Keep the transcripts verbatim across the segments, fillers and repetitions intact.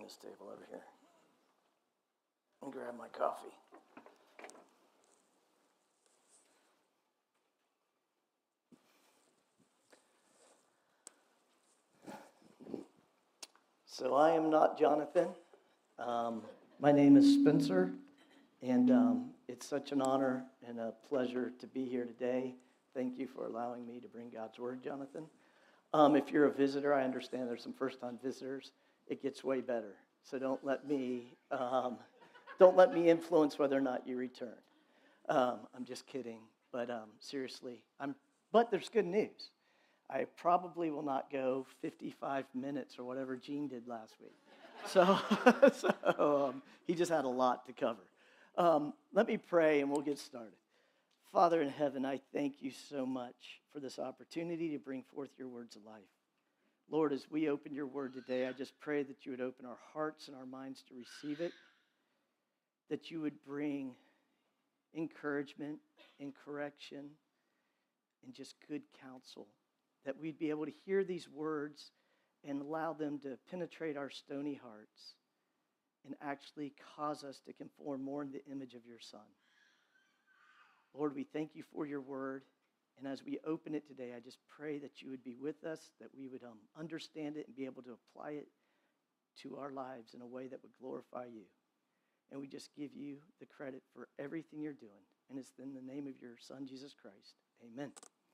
this table over here and grab my coffee. So I am not Jonathan. Um, my name is Spencer, and um, it's such an honor and a pleasure to be here today. Thank you for allowing me to bring God's word, Jonathan. Um, if you're a visitor, I understand there's some first-time visitors. It gets way better. So don't let me um, don't let me influence whether or not you return. Um, I'm just kidding, but um, seriously, I'm. But there's good news. I probably will not go fifty-five minutes or whatever Gene did last week. So, so um, he just had a lot to cover. Um, let me pray and we'll get started. Father in heaven, I thank you so much for this opportunity to bring forth your words of life. Lord, as we open your word today, I just pray that you would open our hearts and our minds to receive it, that you would bring encouragement and correction and just good counsel, that we'd be able to hear these words and allow them to penetrate our stony hearts and actually cause us to conform more in the image of your Son. Lord, we thank you for your word, and as we open it today, I just pray that you would be with us, that we would um, understand it and be able to apply it to our lives in a way that would glorify you. And we just give you the credit for everything you're doing, and it's in the name of your Son, Jesus Christ. Amen.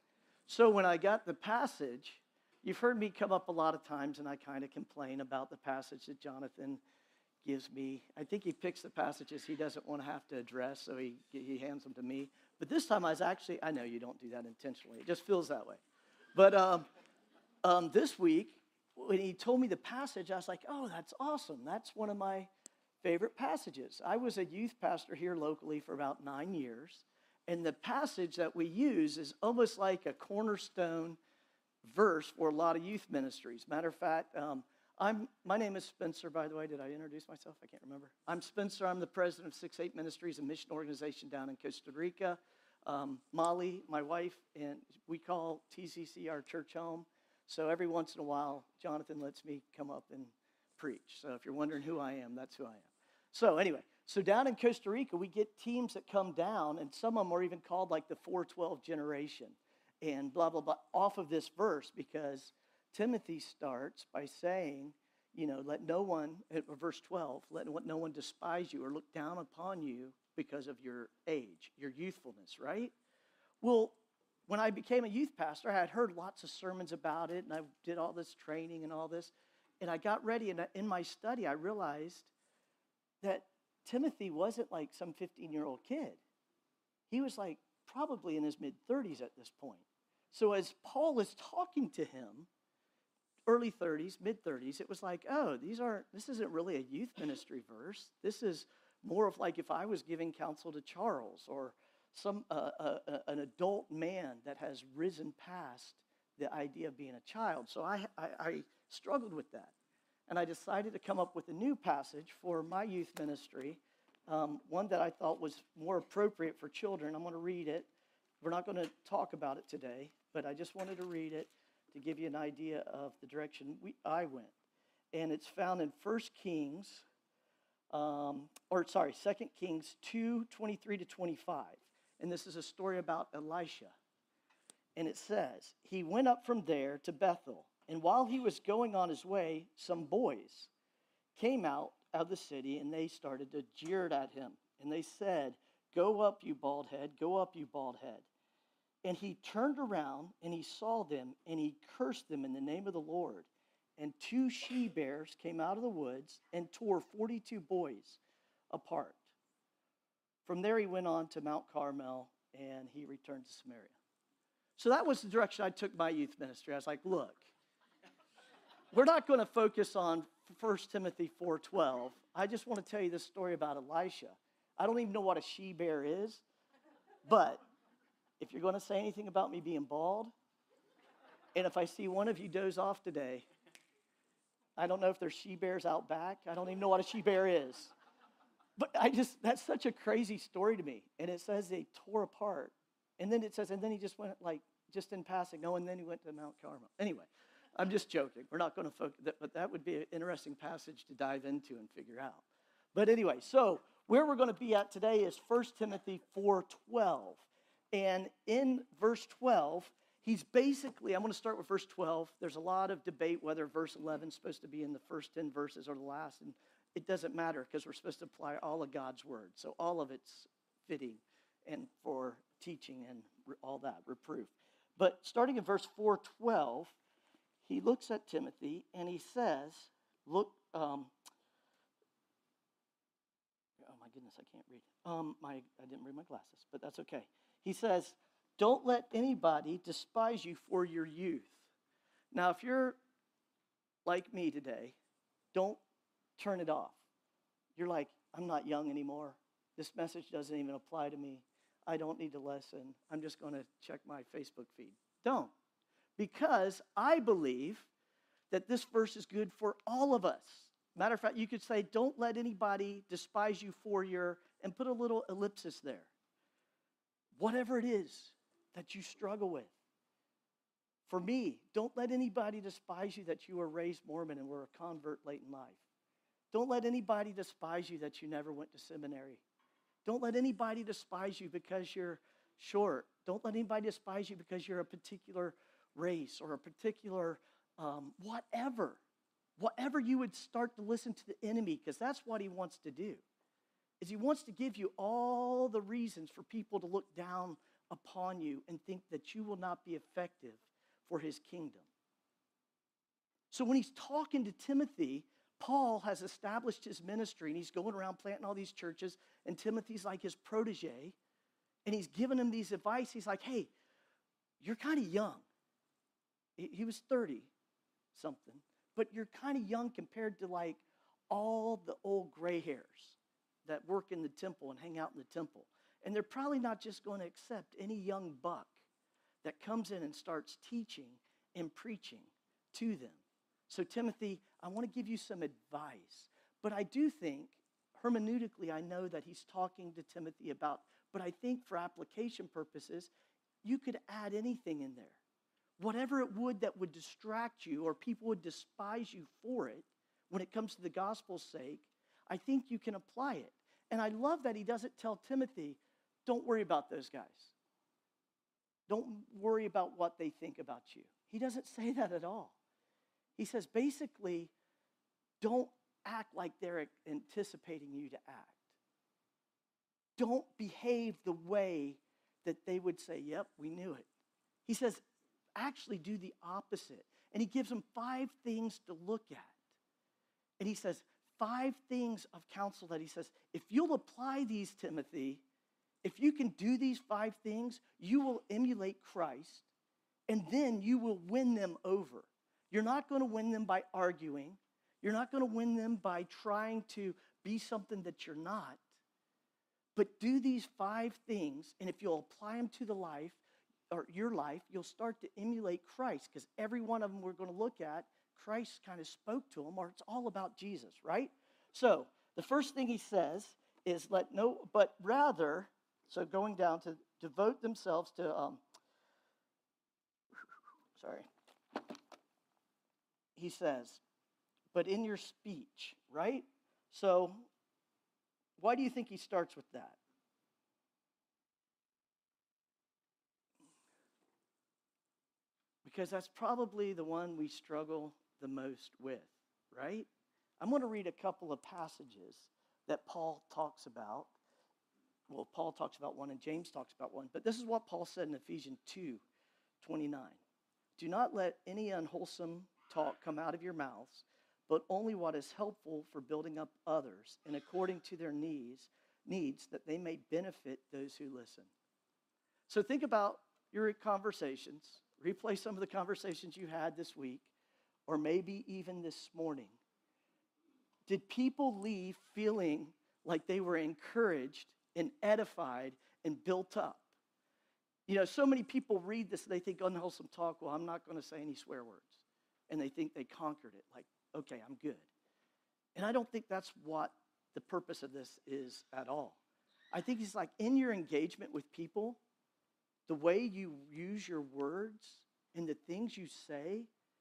So when I got the passage, you've heard me come up a lot of times, and I kind of complain about the passage that Jonathan gives me. I think he picks the passages he doesn't want to have to address, so he, he hands them to me. But this time I was actually, I know you don't do that intentionally. It just feels that way. But um, um, this week, when he told me the passage, I was like, oh, that's awesome. That's one of my favorite passages. I was a youth pastor here locally for about nine years, and the passage that we use is almost like a cornerstone verse for a lot of youth ministries. Matter of fact, um, I'm, my name is Spencer, by the way. Did I introduce myself? I can't remember. I'm Spencer. I'm the president of six eight Ministries, a mission organization down in Costa Rica. Um, Molly, my wife, and we call T C C our church home. So every once in a while, Jonathan lets me come up and preach. So if you're wondering who I am, that's who I am. So anyway, so down in Costa Rica, we get teams that come down, and some of them are even called like the four twelve generation and blah, blah, blah, off of this verse, because Timothy starts by saying, you know, let no one, verse twelve, let no one despise you or look down upon you because of your age, your youthfulness, right? Well, when I became a youth pastor, I had heard lots of sermons about it, and I did all this training and all this, and I got ready, and in my study, I realized that Timothy wasn't like some fifteen-year-old kid. He was like probably in his mid-thirties at this point. So as Paul is talking to him, early thirties, mid-thirties, it was like, oh, these aren't, this isn't really a youth ministry verse. This is more of like if I was giving counsel to Charles or some uh, uh, uh, an adult man that has risen past the idea of being a child. So I, I, I struggled with that. And I decided to come up with a new passage for my youth ministry, um, one that I thought was more appropriate for children. I'm going to read it. We're not going to talk about it today, but I just wanted to read it to give you an idea of the direction we, I went. And it's found in First Kings, um, or sorry, Second Kings two, twenty-three to twenty-five. And this is a story about Elisha. And it says, he went up from there to Bethel, and while he was going on his way, some boys came out of the city, and they started to jeer at him. And they said, go up, you bald head, go up, you bald head. And he turned around, and he saw them, and he cursed them in the name of the Lord. And two she-bears came out of the woods and tore forty-two boys apart. From there, he went on to Mount Carmel, and he returned to Samaria. So that was the direction I took my youth ministry. I was like, look, we're not going to focus on First Timothy four twelve. I just want to tell you this story about Elisha. I don't even know what a she-bear is, but if you're going to say anything about me being bald, and if I see one of you doze off today, I don't know if there's she-bears out back. I don't even know what a she-bear is. But I just, that's such a crazy story to me. And it says they tore apart. And then it says, and then he just went like, just in passing. No, and then he went to Mount Carmel. Anyway, I'm just joking. We're not going to focus, but that would be an interesting passage to dive into and figure out. But anyway, so where we're going to be at today is First Timothy four twelve. And in verse twelve, he's basically, I'm going to start with verse twelve. There's a lot of debate whether verse eleven is supposed to be in the first ten verses or the last. And it doesn't matter because we're supposed to apply all of God's word. So all of it's fitting and for teaching and all that, reproof. But starting in verse four twelve, he looks at Timothy and he says, look, um, oh my goodness, I can't read. Um, my, I didn't bring my glasses, but that's okay. He says, don't let anybody despise you for your youth. Now, if you're like me today, don't turn it off. You're like, I'm not young anymore. This message doesn't even apply to me. I don't need to listen. I'm just going to check my Facebook feed. Don't. Because I believe that this verse is good for all of us. Matter of fact, you could say, don't let anybody despise you for your, and put a little ellipsis there. Whatever it is that you struggle with. For me, don't let anybody despise you that you were raised Mormon and were a convert late in life. Don't let anybody despise you that you never went to seminary. Don't let anybody despise you because you're short. Don't let anybody despise you because you're a particular race or a particular um, whatever. Whatever you would start to listen to the enemy, because that's what he wants to do, is he wants to give you all the reasons for people to look down upon you and think that you will not be effective for his kingdom. So when he's talking to Timothy, Paul has established his ministry, and he's going around planting all these churches, and Timothy's like his protege, and he's giving him these advice. He's like, hey, you're kind of young. He was thirty something, but you're kind of young compared to like all the old gray hairs that work in the temple and hang out in the temple. And they're probably not just going to accept any young buck that comes in and starts teaching and preaching to them. So Timothy, I want to give you some advice. But I do think, hermeneutically, I know that he's talking to Timothy about, but I think for application purposes, you could add anything in there. Whatever it would that would distract you or people would despise you for it when it comes to the gospel's sake, I think you can apply it. And I love that he doesn't tell Timothy, don't worry about those guys. Don't worry about what they think about you. He doesn't say that at all. He says, basically, don't act like they're anticipating you to act. Don't behave the way that they would say, yep, we knew it. He says, actually do the opposite. And he gives them five things to look at. And he says, five things of counsel that he says, if you'll apply these, Timothy, if you can do these five things, you will emulate Christ, and then you will win them over. You're not going to win them by arguing. You're not going to win them by trying to be something that you're not. But do these five things, and if you'll apply them to the life, or your life, you'll start to emulate Christ, because every one of them we're going to look at, Christ kind of spoke to them, or it's all about Jesus, right? So the first thing he says is let no, but rather, so going down to devote themselves to, um, sorry, he says, but in your speech, right? So why do you think he starts with that? Because that's probably the one we struggle the most with, right? I'm going to read a couple of passages that Paul talks about. Well, Paul talks about one and James talks about one, but this is what Paul said in Ephesians two twenty-nine. Do not let any unwholesome talk come out of your mouths, but only what is helpful for building up others and according to their needs, needs that they may benefit those who listen. So think about your conversations. Replay some of the conversations you had this week, or maybe even this morning. Did people leave feeling like they were encouraged and edified and built up? You know, so many people read this and they think unwholesome talk, well, I'm not going to say any swear words. And they think they conquered it, like, okay, I'm good. And I don't think that's what the purpose of this is at all. I think it's like in your engagement with people, the way you use your words and the things you say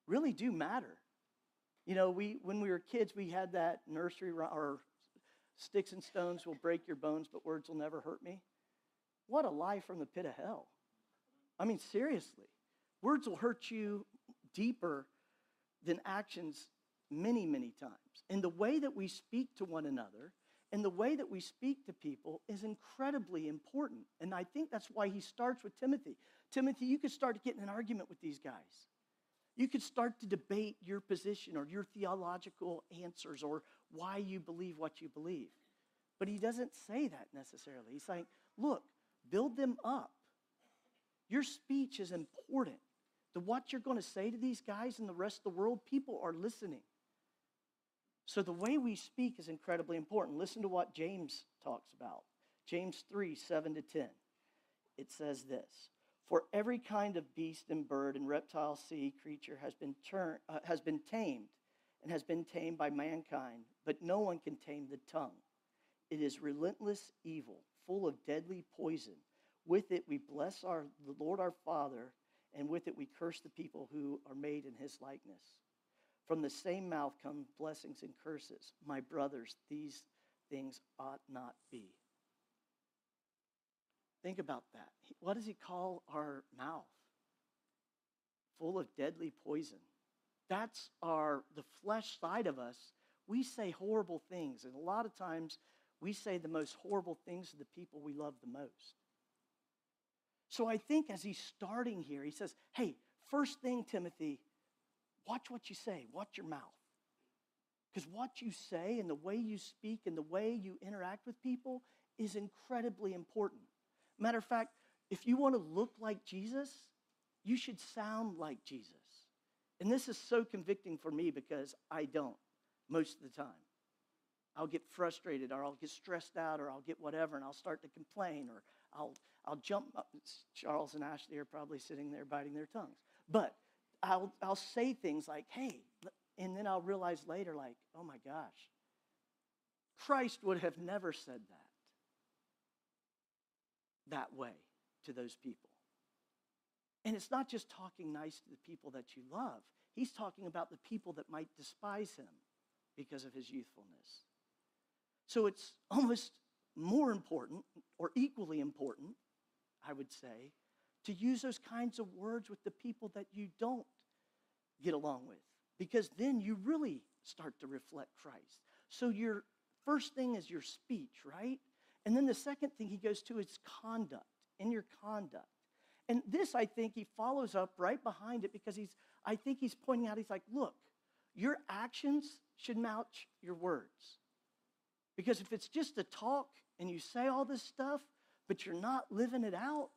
really do matter. You know, we when we were kids, we had that nursery rhyme, or sticks and stones will break your bones, but words will never hurt me. What a lie from the pit of hell. I mean, seriously. Words will hurt you deeper than actions many, many times. And the way that we speak to one another and the way that we speak to people is incredibly important. And I think that's why he starts with Timothy. Timothy, you could start getting an argument with these guys. You could start to debate your position or your theological answers or why you believe what you believe. But he doesn't say that necessarily. He's saying, look, build them up. Your speech is important. To what you're going to say to these guys and the rest of the world, people are listening. So the way we speak is incredibly important. Listen to what James talks about. James three, seven to ten. It says this: for every kind of beast and bird and reptile, sea creature has been turned, uh, has been tamed and has been tamed by mankind, but no one can tame the tongue. It is relentless evil, full of deadly poison. With it we bless our the Lord our Father, and with it we curse the people who are made in his likeness. From the same mouth come blessings and curses. My brothers, these things ought not be. Think about that. What does he call our mouth? Full of deadly poison. That's our, the flesh side of us. We say horrible things, and a lot of times we say the most horrible things to the people we love the most. So I think as he's starting here, he says, hey, first thing, Timothy, watch what you say. Watch your mouth. Because what you say and the way you speak and the way you interact with people is incredibly important. Matter of fact, if you want to look like Jesus, you should sound like Jesus. And this is so convicting for me because I don't most of the time. I'll get frustrated or I'll get stressed out or I'll get whatever and I'll start to complain or I'll I'll jump up. Charles and Ashley are probably sitting there biting their tongues. But I'll I'll say things like, hey, and then I'll realize later, like, oh my gosh, Christ would have never said that that way to those people. And it's not just talking nice to the people that you love. He's talking about the people that might despise him because of his youthfulness. So it's almost more important, or equally important, I would say, to use those kinds of words with the people that you don't get along with, because then you really start to reflect Christ. So your first thing is your speech, right? And then the second thing he goes to is conduct, in your conduct. And this, I think, he follows up right behind it because he's, I think he's pointing out, he's like, look, your actions should match your words. Because if it's just a talk and you say all this stuff, but you're not living it out,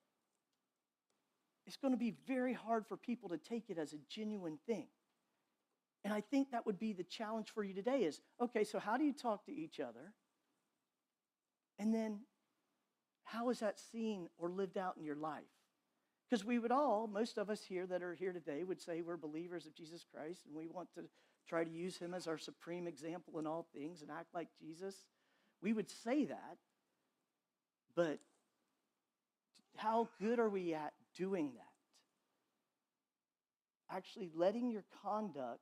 it's going to be very hard for people to take it as a genuine thing. And I think that would be the challenge for you today is, okay, so how do you talk to each other? And then how is that seen or lived out in your life? Because we would all, most of us here that are here today would say we're believers of Jesus Christ and we want to try to use him as our supreme example in all things and act like Jesus. We would say that, but how good are we at doing that? Actually letting your conduct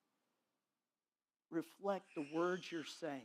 reflect the words you're saying.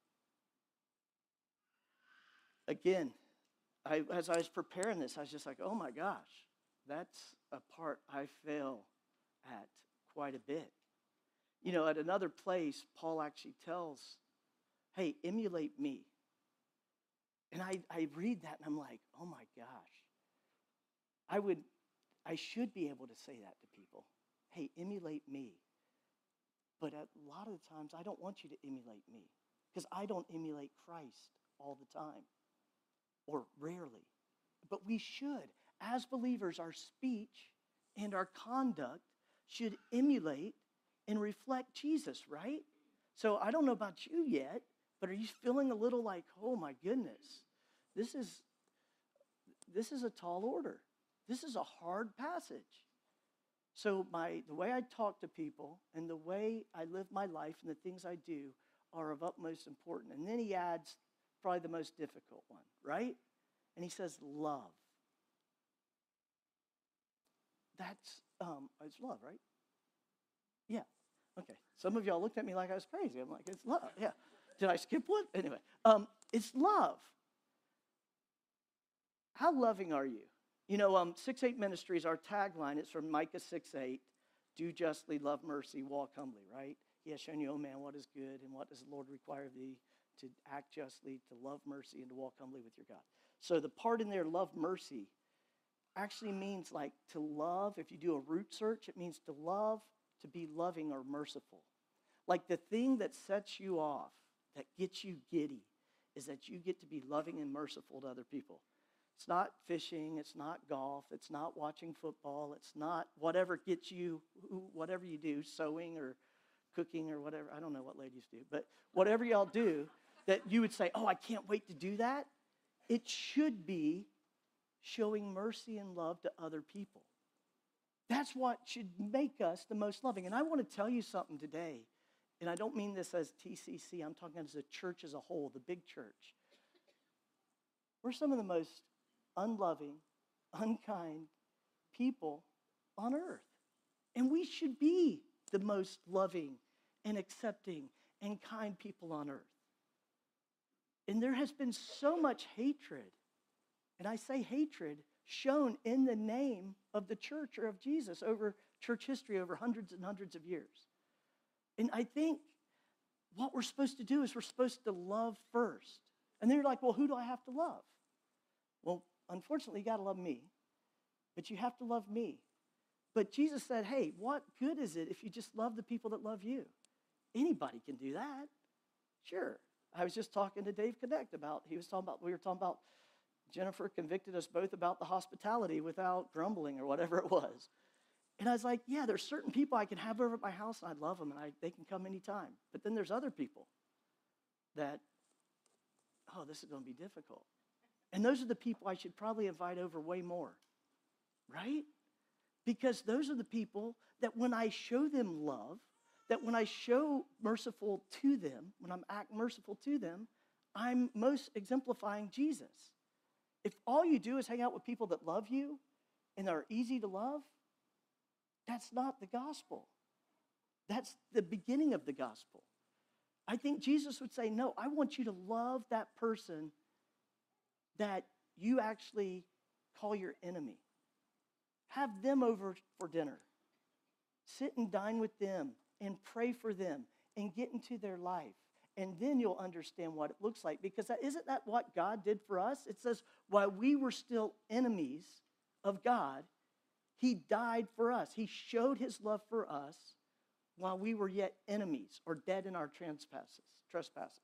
Again, I, as I was preparing this, I was just like, oh my gosh, that's a part I fail at quite a bit. You know, at another place, Paul actually tells, hey, emulate me. And I, I read that and I'm like, oh my gosh. I would, I should be able to say that to people. Hey, emulate me. But a lot of the times, I don't want you to emulate me because I don't emulate Christ all the time or rarely. But we should. As believers, our speech and our conduct should emulate and reflect Jesus, right? So I don't know about you yet, but are you feeling a little like, oh my goodness, this is, this is a tall order. This is a hard passage. So my the way I talk to people and the way I live my life and the things I do are of utmost importance. And then he adds probably the most difficult one, right? And he says love. That's, um, it's love, right? Yeah. Okay. Some of y'all looked at me like I was crazy. I'm like, it's love. Yeah. Did I skip one? Anyway, um, it's love. How loving are you? You know, um, six eight Ministries, our tagline, it's from Micah six eight, do justly, love mercy, walk humbly, right? He has shown you, oh man, what is good and what does the Lord require of thee? To act justly, to love mercy, and to walk humbly with your God. So the part in there, love mercy, actually means like to love. If you do a root search, it means to love, to be loving or merciful. Like the thing that sets you off, that gets you giddy, is that you get to be loving and merciful to other people. It's not fishing, it's not golf, it's not watching football, it's not whatever gets you, whatever you do, sewing or cooking or whatever. I don't know what ladies do, but whatever y'all do, that you would say, oh, I can't wait to do that. It should be showing mercy and love to other people. That's what should make us the most loving. And I want to tell you something today, and I don't mean this as T C C, I'm talking as a church as a whole, the big church. We're some of the most unloving, unkind people on earth. And we should be the most loving and accepting and kind people on earth. And there has been so much hatred, and I say hatred, shown in the name of the church or of Jesus over church history over hundreds and hundreds of years. And I think what we're supposed to do is we're supposed to love first. And then you're like, well, who do I have to love? Well, unfortunately, you got to love me, but you have to love me. But Jesus said, hey, what good is it if you just love the people that love you? Anybody can do that. Sure. I was just talking to Dave Connect about, he was talking about, we were talking about, Jennifer convicted us both about the hospitality without grumbling or whatever it was. And I was like, yeah, there's certain people I can have over at my house and I love them and I, they can come anytime. But then there's other people that, oh, this is going to be difficult. And those are the people I should probably invite over way more, right? Because those are the people that when I show them love, that when I show merciful to them, when I'm act merciful to them, I'm most exemplifying Jesus. If all you do is hang out with people that love you and are easy to love, that's not the gospel. That's the beginning of the gospel. I think Jesus would say, no, I want you to love that person that you actually call your enemy. Have them over for dinner. Sit and dine with them and pray for them and get into their life. And then you'll understand what it looks like. Because that, isn't that what God did for us? It says, while we were still enemies of God, he died for us. He showed his love for us while we were yet enemies or dead in our trespasses. trespasses.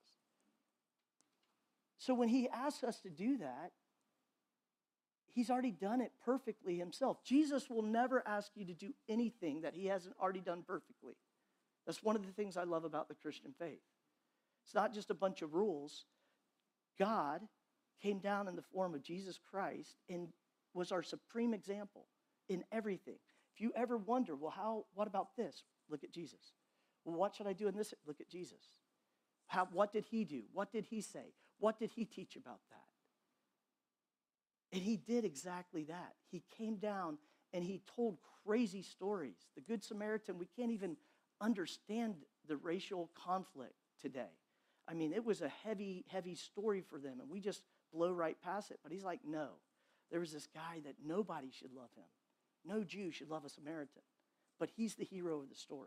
So when he asks us to do that, he's already done it perfectly himself. Jesus will never ask you to do anything that he hasn't already done perfectly. That's one of the things I love about the Christian faith. It's not just a bunch of rules. God came down in the form of Jesus Christ and was our supreme example in everything. If you ever wonder, well, how? What about this? Look at Jesus. Well, what should I do in this? Look at Jesus. How, what did he do? What did he say? What did he teach about that? And he did exactly that. He came down and he told crazy stories. The Good Samaritan, we can't even understand the racial conflict today. I mean, it was a heavy, heavy story for them, and we just blow right past it. But he's like, no. There was this guy that nobody should love him. No Jew should love a Samaritan. But he's the hero of the story.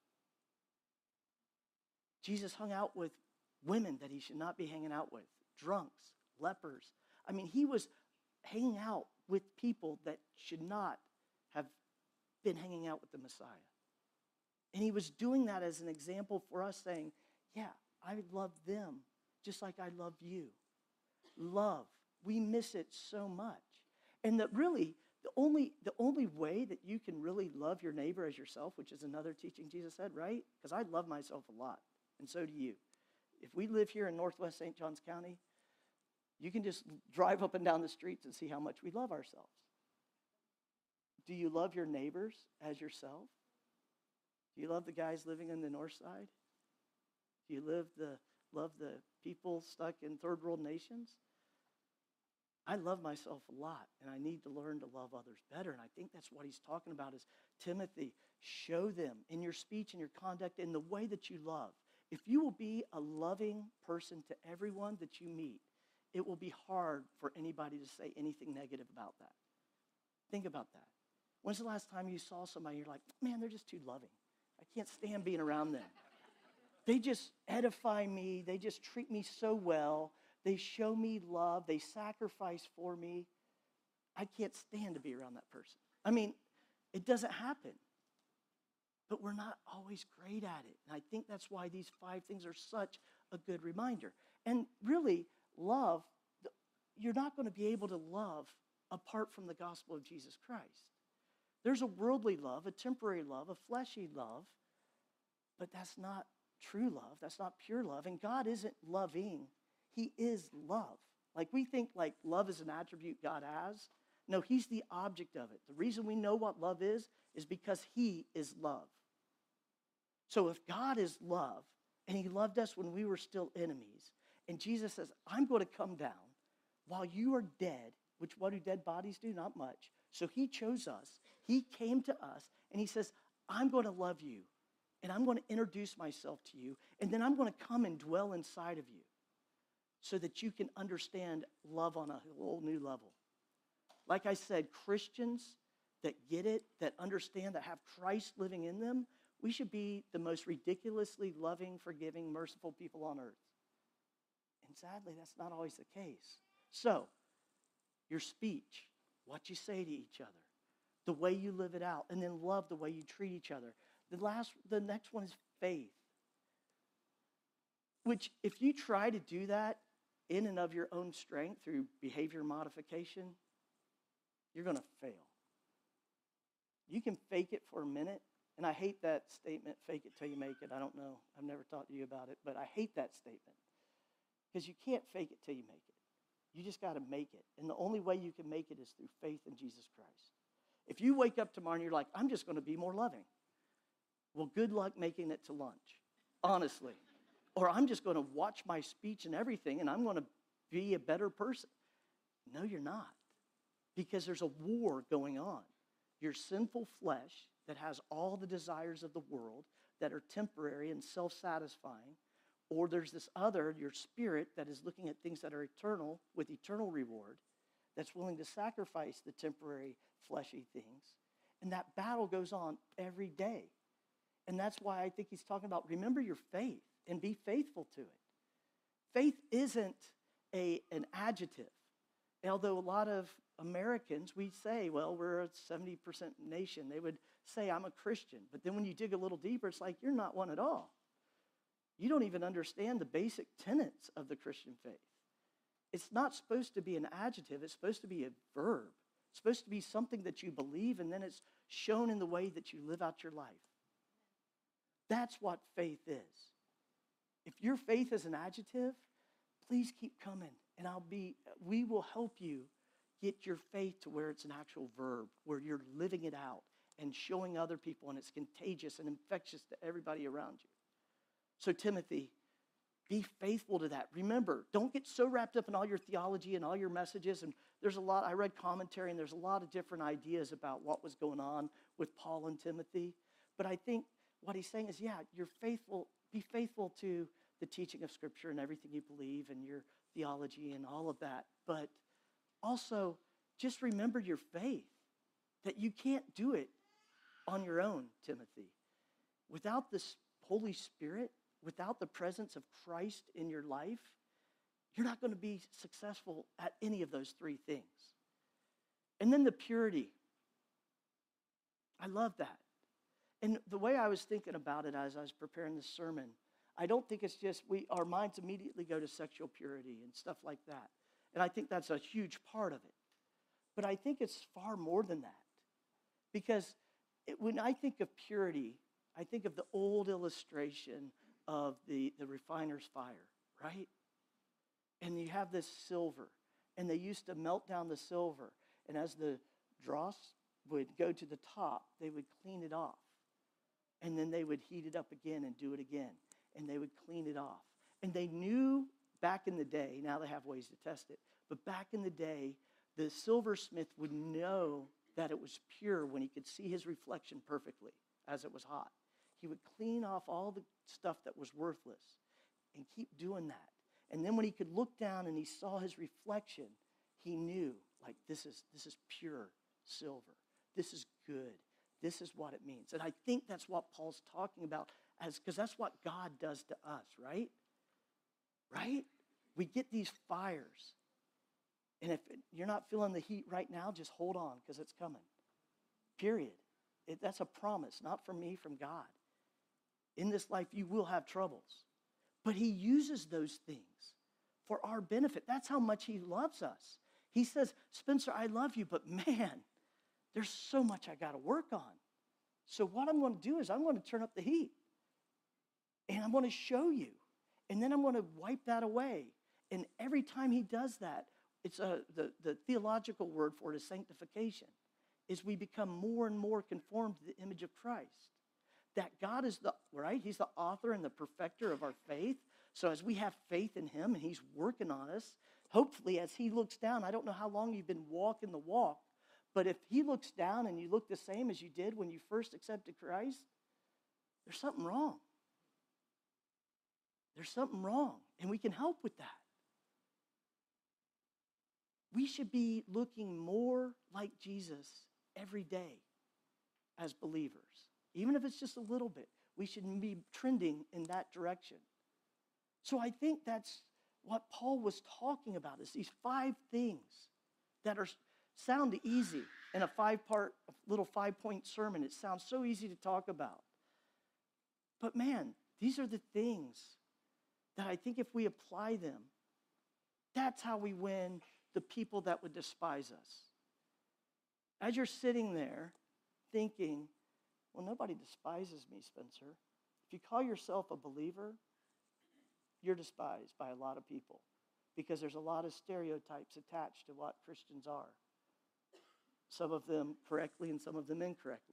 Jesus hung out with women that he should not be hanging out with, drunks, lepers. I mean, he was hanging out with people that should not have been hanging out with the Messiah. And he was doing that as an example for us, saying, yeah, I love them just like I love you. Love. We miss it so much. And that really, the only, the only way that you can really love your neighbor as yourself, which is another teaching Jesus said, right? Because I love myself a lot, and so do you. If we live here in Northwest Saint Johns County, you can just drive up and down the streets and see how much we love ourselves. Do you love your neighbors as yourself? Do you love the guys living in the north side? Do you live the, love the people stuck in third world nations? I love myself a lot, and I need to learn to love others better. And I think that's what he's talking about is, Timothy, show them in your speech and your conduct, in the way that you love. If you will be a loving person to everyone that you meet, it will be hard for anybody to say anything negative about that. Think about that. When's the last time you saw somebody, you're like, man, they're just too loving. I can't stand being around them. They just edify me. They just treat me so well. They show me love. They sacrifice for me. I can't stand to be around that person. I mean, it doesn't happen. But we're not always great at it. And I think that's why these five things are such a good reminder. And really, love, you're not going to be able to love apart from the gospel of Jesus Christ. There's a worldly love, a temporary love, a fleshy love, but that's not true love. That's not pure love. And God isn't loving. He is love. Like we think like love is an attribute God has. No, he's the object of it. The reason we know what love is is because he is love. So if God is love, and he loved us when we were still enemies, and Jesus says, I'm going to come down while you are dead, which what do dead bodies do? Not much. So he chose us. He came to us, and he says, I'm going to love you, and I'm going to introduce myself to you, and then I'm going to come and dwell inside of you so that you can understand love on a whole new level. Like I said, Christians that get it, that understand, that have Christ living in them, we should be the most ridiculously loving, forgiving, merciful people on earth. And sadly, that's not always the case. So, your speech, what you say to each other, the way you live it out, and then love the way you treat each other. The last, the next one is faith. Which, if you try to do that in and of your own strength through behavior modification, you're going to fail. You can fake it for a minute. And I hate that statement, fake it till you make it. I don't know. I've never talked to you about it, but I hate that statement. Because you can't fake it till you make it. You just got to make it. And the only way you can make it is through faith in Jesus Christ. If you wake up tomorrow and you're like, I'm just going to be more loving. Well, good luck making it to lunch, honestly. Or I'm just going to watch my speech and everything, and I'm going to be a better person. No, you're not. Because there's a war going on. Your sinful flesh that has all the desires of the world that are temporary and self-satisfying, or there's this other, your spirit, that is looking at things that are eternal with eternal reward, that's willing to sacrifice the temporary fleshy things. And that battle goes on every day. And that's why I think he's talking about remember your faith and be faithful to it. Faith isn't a, an adjective. Although a lot of Americans, we say, well, we're a seventy percent nation. They would say, I'm a Christian. But then when you dig a little deeper, it's like, you're not one at all. You don't even understand the basic tenets of the Christian faith. It's not supposed to be an adjective. It's supposed to be a verb. It's supposed to be something that you believe, and then it's shown in the way that you live out your life. That's what faith is. If your faith is an adjective, please keep coming, and I'll be, we will help you get your faith to where it's an actual verb, where you're living it out and showing other people, and it's contagious and infectious to everybody around you. So Timothy, be faithful to that. Remember, don't get so wrapped up in all your theology and all your messages. And there's a lot, I read commentary, and there's a lot of different ideas about what was going on with Paul and Timothy. But I think what he's saying is, yeah, you're faithful, be faithful to the teaching of Scripture and everything you believe and your theology and all of that. But also, just remember your faith, that you can't do it on your own, Timothy. Without the Holy Spirit, without the presence of Christ in your life, you're not going to be successful at any of those three things. And then the purity. I love that. And the way I was thinking about it as I was preparing this sermon, I don't think it's just we our minds immediately go to sexual purity and stuff like that. And I think that's a huge part of it. But I think it's far more than that. Because it, when I think of purity, I think of the old illustration of the, the refiner's fire, right? And you have this silver, and they used to melt down the silver, and as the dross would go to the top, they would clean it off. And then they would heat it up again and do it again, and they would clean it off. And they knew back in the day, now they have ways to test it, but back in the day, the silversmith would know that it was pure when he could see his reflection perfectly. as it was hot. He would clean off all the stuff that was worthless and keep doing that. And then when he could look down and he saw his reflection, he knew, like, this is, this is pure silver. This is good. This is what it means. And I think that's what Paul's talking about, as because that's what God does to us, right? Right? We get these fires. And if you're not feeling the heat right now, just hold on, because it's coming. Period. It, that's a promise, not from me, from God. In this life, you will have troubles. But he uses those things for our benefit. That's how much he loves us. He says, Spencer, I love you, but man, there's so much I got to work on. So what I'm going to do is I'm going to turn up the heat. And I'm going to show you. And then I'm going to wipe that away. And every time he does that, it's a, the, the theological word for it is sanctification, is we become more and more conformed to the image of Christ. That God is the, right? He's the author and the perfecter of our faith. So as we have faith in him and he's working on us, hopefully as he looks down, I don't know how long you've been walking the walk, but if he looks down and you look the same as you did when you first accepted Christ, there's something wrong. There's something wrong, and we can help with that. We should be looking more like Jesus every day as believers. Even if it's just a little bit, we should be trending in that direction. So I think that's what Paul was talking about, is these five things that are sound easy in a five-part, little five-point sermon. It sounds so easy to talk about. But man, these are the things that I think if we apply them, that's how we win the people that would despise us. As you're sitting there thinking, well, nobody despises me, Spencer. If you call yourself a believer, you're despised by a lot of people because there's a lot of stereotypes attached to what Christians are. Some of them correctly and some of them incorrectly.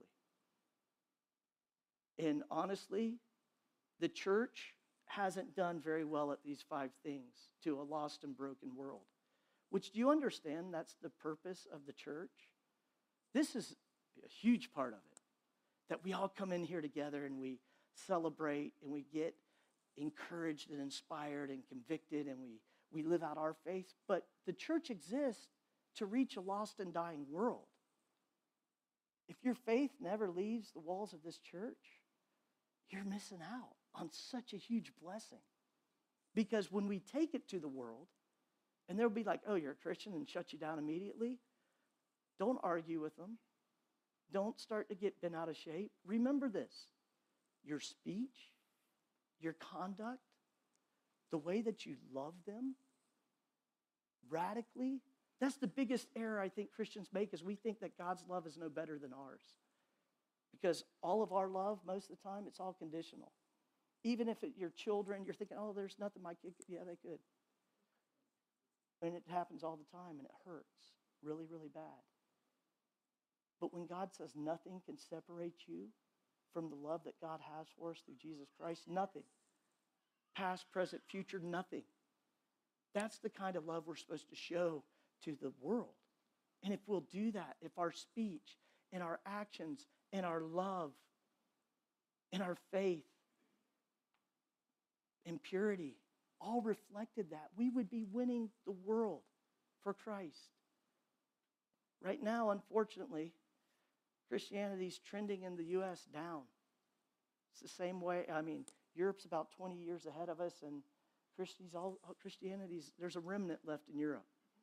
And honestly, the church hasn't done very well at these five things to a lost and broken world. Which, do you understand that's the purpose of the church? This is a huge part of it. That we all come in here together and we celebrate and we get encouraged and inspired and convicted and we, we live out our faith. But the church exists to reach a lost and dying world. If your faith never leaves the walls of this church, you're missing out on such a huge blessing. Because when we take it to the world, and they'll be like, oh, you're a Christian, and shut you down immediately, don't argue with them. Don't start to get bent out of shape. Remember this, your speech, your conduct, the way that you love them, radically, that's the biggest error I think Christians make, is we think that God's love is no better than ours. Because all of our love, most of the time, it's all conditional. Even if it, your children, you're thinking, oh, there's nothing my kid could, yeah, they could. And it happens all the time, and it hurts really, really bad. But when God says nothing can separate you from the love that God has for us through Jesus Christ, nothing. Past, present, future, nothing. That's the kind of love we're supposed to show to the world. And if we'll do that, if our speech and our actions and our love and our faith and purity all reflected that, we would be winning the world for Christ. Right now, unfortunately, Christianity is trending in the U S down. It's the same way, I mean, Europe's about twenty years ahead of us, and Christians, all, Christianity's, there's a remnant left in Europe.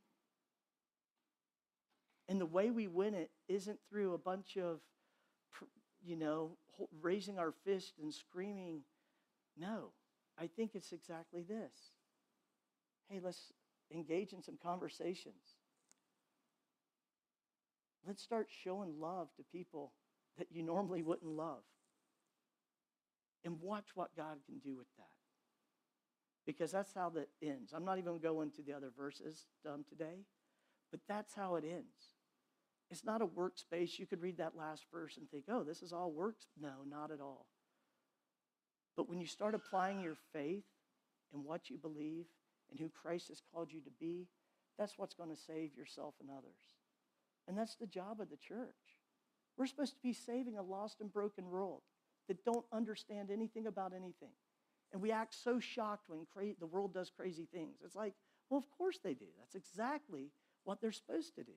And the way we win it isn't through a bunch of, you know, raising our fist and screaming. No, I think it's exactly this. Hey, let's engage in some conversations. Let's start showing love to people that you normally wouldn't love. And watch what God can do with that. Because that's how that ends. I'm not even going to go into the other verses um, today, but that's how it ends. It's not a workspace. You could read that last verse and think, oh, this is all works. No, not at all. But when you start applying your faith in what you believe and who Christ has called you to be, that's what's going to save yourself and others. And that's the job of the church. We're supposed to be saving a lost and broken world that don't understand anything about anything. And we act so shocked when cra- the world does crazy things. It's like, well, of course they do. That's exactly what they're supposed to do.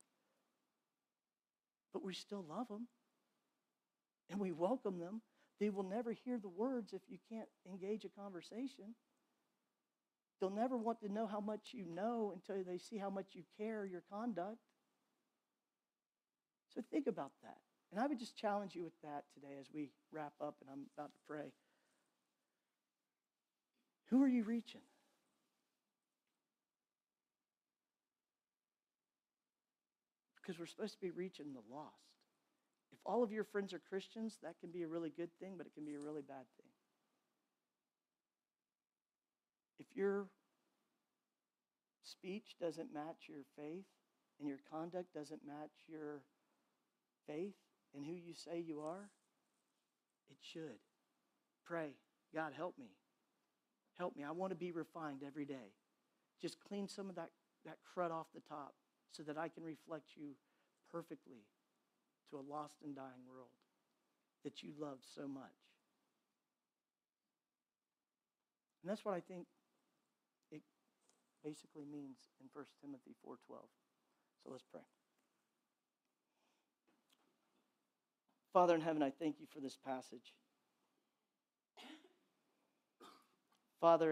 But we still love them. And we welcome them. They will never hear the words if you can't engage a conversation. They'll never want to know how much you know until they see how much you care, your conduct. So think about that. And I would just challenge you with that today as we wrap up and I'm about to pray. Who are you reaching? Because we're supposed to be reaching the lost. If all of your friends are Christians, that can be a really good thing, but it can be a really bad thing. If your speech doesn't match your faith and your conduct doesn't match your faith and who you say you are, it should. Pray, God, help me. Help me. I want to be refined every day. Just clean some of that, that crud off the top so that I can reflect you perfectly to a lost and dying world that you love so much. And that's what I think it basically means in First Timothy four twelve. So let's pray. Father in heaven, I thank you for this passage. Father,